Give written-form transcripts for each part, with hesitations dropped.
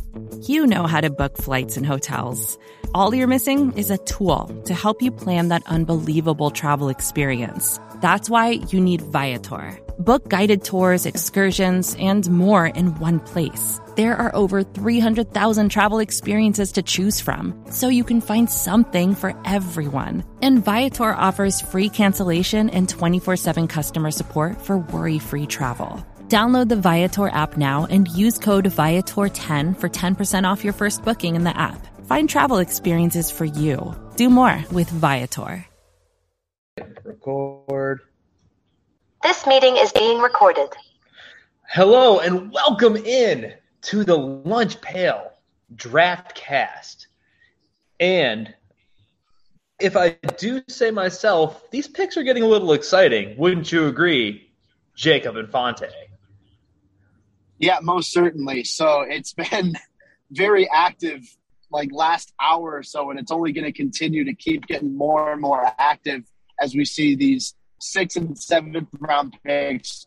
You know how to book flights and hotels. All you're missing is a tool to help you plan that unbelievable travel experience. That's why you need Viator. Book guided tours, excursions, and more in one place. There are over 300,000 travel experiences to choose from, so you can find something for everyone. And Viator offers free cancellation and 24/7 customer support for worry-free travel. Download the Viator app now and use code Viator10 for 10% off your first booking in the app. Find travel experiences for you. Do more with Viator. Record. This meeting is being recorded. Hello and welcome in to the Lunch Pail Draft Cast. And if I do say myself, these picks are getting a little exciting. Wouldn't you agree, Jacob Infante? Yeah, most certainly. So it's been very active like last hour or so, and it's only going to continue to keep getting more and more active as we see these 6th and 7th round picks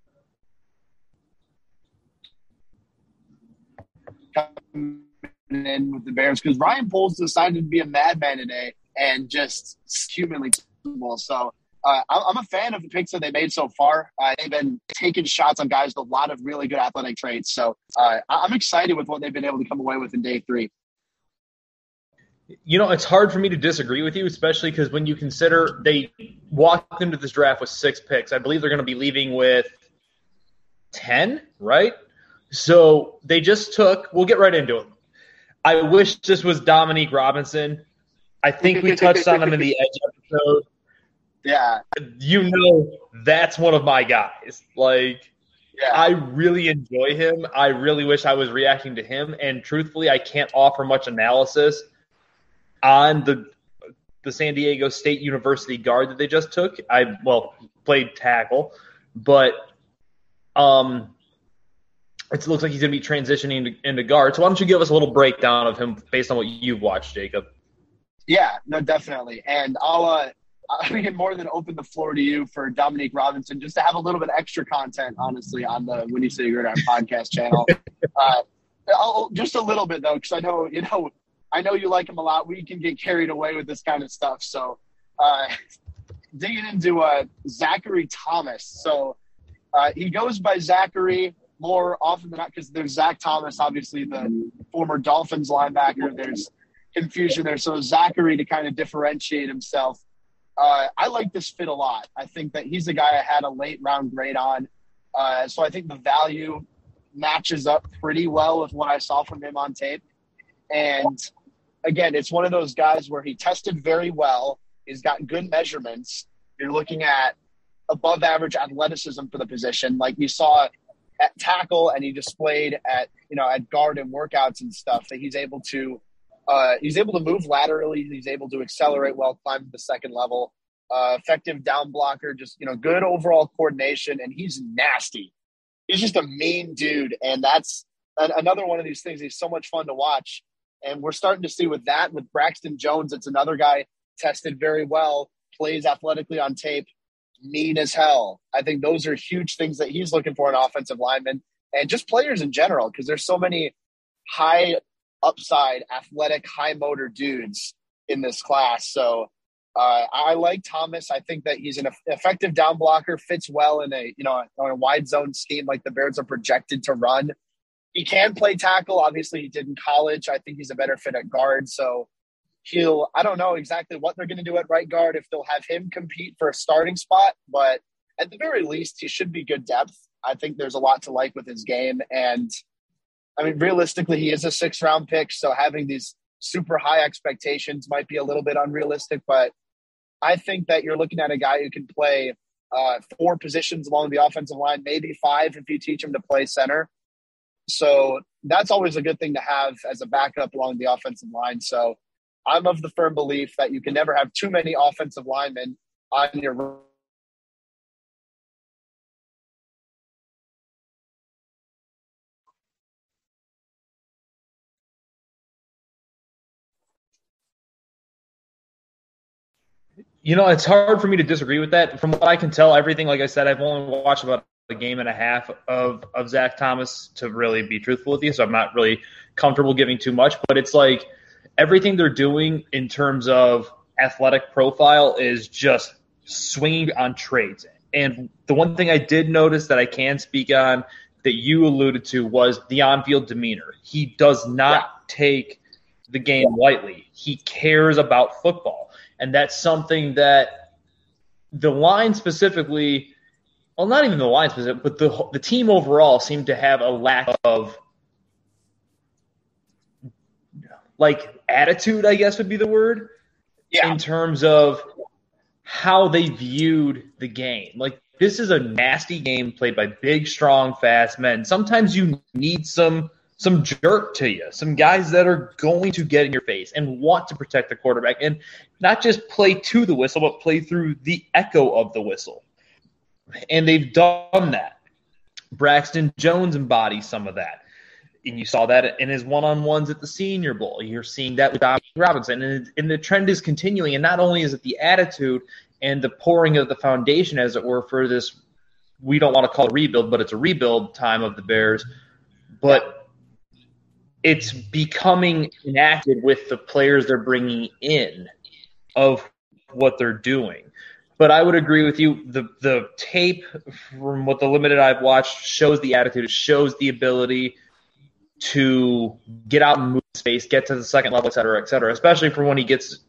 coming in with the Bears, because Ryan Poles decided to be a madman today and just humanly terrible. So I'm a fan of the picks that they made so far. They've been taking shots on guys with a lot of really good athletic traits. So I'm excited with what they've been able to come away with in day 3. You know, it's hard for me to disagree with you, especially because when you consider they walked into this draft with 6 picks, I believe they're going to be leaving with 10, right? So they just took – we'll get right into it. I wish this was Dominique Robinson. I think we touched on him in the Edge episode. Yeah. You know, that's one of my guys. Like, yeah. I really enjoy him. I really wish I was reacting to him. And truthfully, I can't offer much analysis on the San Diego State University guard that they just took. Played tackle. But it looks like he's going to be transitioning into guard. So why don't you give us a little breakdown of him based on what you've watched, Jacob? Yeah, no, definitely. And I'll more than open the floor to you for Dominique Robinson, just to have a little bit extra content, honestly, on the Windy City Gridiron podcast channel. Just a little bit, though, because I know you like him a lot. We can get carried away with this kind of stuff. So digging into Zachary Thomas. So he goes by Zachary more often than not because there's Zach Thomas, obviously the former Dolphins linebacker. There's confusion there. So Zachary to kind of differentiate himself. I like this fit a lot. I think that he's the guy I had a late round grade on. So I think the value matches up pretty well with what I saw from him on tape. And again, it's one of those guys where he tested very well. He's got good measurements. You're looking at above average athleticism for the position. Like you saw at tackle, and he displayed at guard and workouts and stuff that he's able to move laterally. He's able to accelerate well, climb to the second level, effective down blocker, just, good overall coordination. And he's nasty. He's just a mean dude. And that's another one of these things. He's so much fun to watch. And we're starting to see with Braxton Jones, it's another guy tested very well, plays athletically on tape, mean as hell. I think those are huge things that he's looking for in offensive linemen and just players in general, because there's so many high upside, athletic, high motor dudes in this class. So I like Thomas. I think that he's an effective down blocker, fits well in a wide zone scheme like the Bears are projected to run. He can play tackle. Obviously, he did in college. I think he's a better fit at guard. So I don't know exactly what they're going to do at right guard, if they'll have him compete for a starting spot, but at the very least, he should be good depth. I think there's a lot to like with his game. And I mean, realistically, he is a 6th round pick. So having these super high expectations might be a little bit unrealistic, but I think that you're looking at a guy who can play 4 positions along the offensive line, maybe 5 if you teach him to play center. So that's always a good thing to have as a backup along the offensive line. So I'm of the firm belief that you can never have too many offensive linemen on your You know, it's hard for me to disagree with that. From what I can tell, everything, like I said, I've only watched about a game and a half of Zach Thomas to really be truthful with you, so I'm not really comfortable giving too much. But it's like everything they're doing in terms of athletic profile is just swinging on traits. And the one thing I did notice that I can speak on that you alluded to was the on-field demeanor. He does not take the game lightly. He cares about football. And that's something that the line specifically, well, not even the line specific, but the team overall seemed to have a lack of, like, attitude, I guess would be the word, in terms of how they viewed the game. Like, this is a nasty game played by big, strong, fast men. Sometimes you need some jerk to you, some guys that are going to get in your face and want to protect the quarterback and not just play to the whistle, but play through the echo of the whistle. And they've done that. Braxton Jones embodies some of that. And you saw that in his one-on-ones at the Senior Bowl. You're seeing that with Dominique Robinson. And the trend is continuing. And not only is it the attitude and the pouring of the foundation, as it were, for this, we don't want to call it a rebuild, but it's a rebuild time of the Bears. But it's becoming enacted with the players they're bringing in of what they're doing. But I would agree with you. The tape, from what the limited I've watched, shows the attitude. It shows the ability to get out and move space, get to the second level, et cetera, especially for when he gets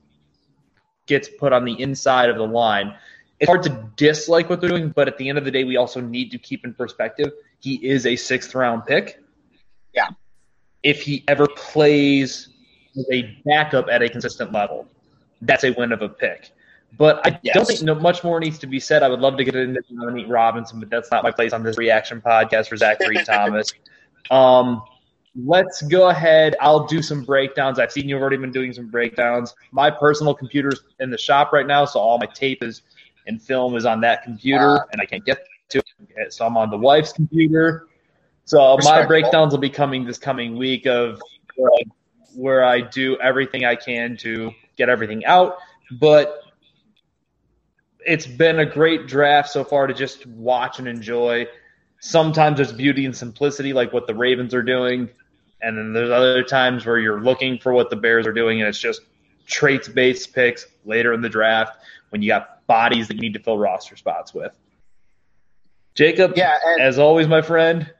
put on the inside of the line. It's hard to dislike what they're doing, but at the end of the day, we also need to keep in perspective, he is a 6th-round pick. Yeah. If he ever plays with a backup at a consistent level, that's a win of a pick. But I don't think much more needs to be said. I would love to get into Dominique Robinson, but that's not my place on this reaction podcast for Zachary Thomas. Let's go ahead. I'll do some breakdowns. I've seen you've already been doing some breakdowns. My personal computer's in the shop right now, so all my tape and film is on that computer, and I can't get to it. So I'm on the wife's computer. So my breakdowns will be coming this coming week of where I do everything I can to get everything out. But it's been a great draft so far to just watch and enjoy. Sometimes there's beauty and simplicity, like what the Ravens are doing. And then there's other times where you're looking for what the Bears are doing, and it's just traits-based picks later in the draft when you got bodies that you need to fill roster spots with. Jacob, as always, my friend,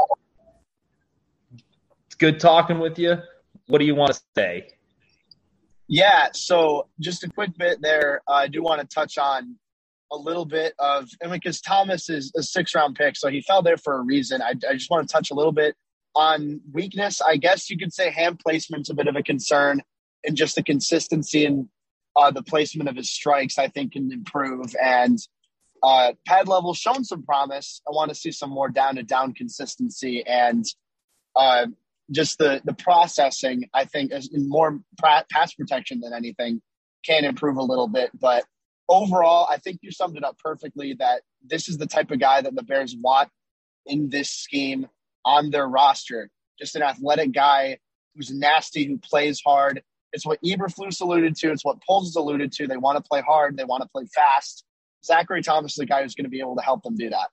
it's good talking with you. What do you want to say? Yeah, so just a quick bit there. I do want to touch on a little bit of – because Thomas is a 6th-round pick, so he fell there for a reason. I just want to touch a little bit on weakness. I guess you could say hand placement's a bit of a concern, and just the consistency and the placement of his strikes I think can improve. And pad level shown some promise. I want to see some more down-to-down consistency and just the processing, I think, is more pass protection than anything, can improve a little bit. But overall, I think you summed it up perfectly that this is the type of guy that the Bears want in this scheme on their roster. Just an athletic guy who's nasty, who plays hard. It's what Eberflus alluded to. It's what Poles has alluded to. They want to play hard. They want to play fast. Zachary Thomas is the guy who's going to be able to help them do that.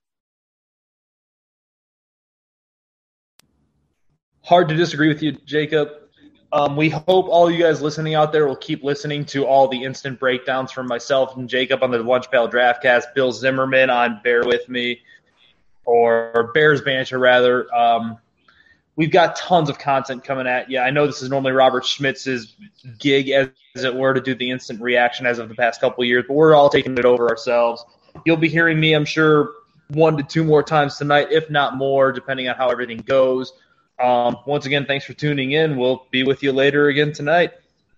Hard to disagree with you, Jacob. We hope all you guys listening out there will keep listening to all the instant breakdowns from myself and Jacob on the Lunch Pail Draftcast, Bill Zimmerman on Bear With Me, or Bears Banter, rather. We've got tons of content coming at you. I know this is normally Robert Schmitz's gig, as it were, to do the instant reaction as of the past couple of years, but we're all taking it over ourselves. You'll be hearing me, I'm sure, 1 to 2 more times tonight, if not more, depending on how everything goes. Once again, thanks for tuning in. We'll be with you later again tonight.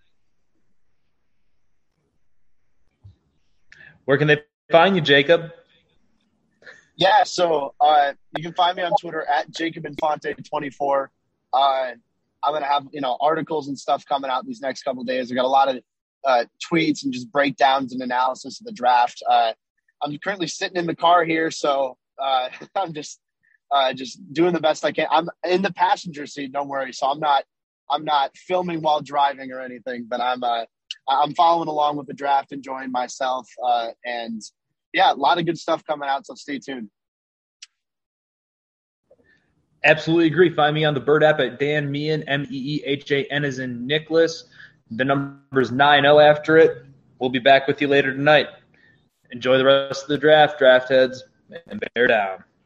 Where can they find you, Jacob? Yeah, so you can find me on Twitter at JacobInfante24. I'm going to have, articles and stuff coming out these next couple of days. I got a lot of tweets and just breakdowns and analysis of the draft. I'm currently sitting in the car here, so I'm just doing the best I can. I'm in the passenger seat, don't worry. So I'm not filming while driving or anything, but I'm following along with the draft, enjoying myself, and yeah, a lot of good stuff coming out, so stay tuned. Absolutely agree. Find me on the Bird app at Dan Meehan, Meehan as in Nicholas. The number's 90 after it. We'll be back with you later tonight. Enjoy the rest of the draft, draft heads, and bear down.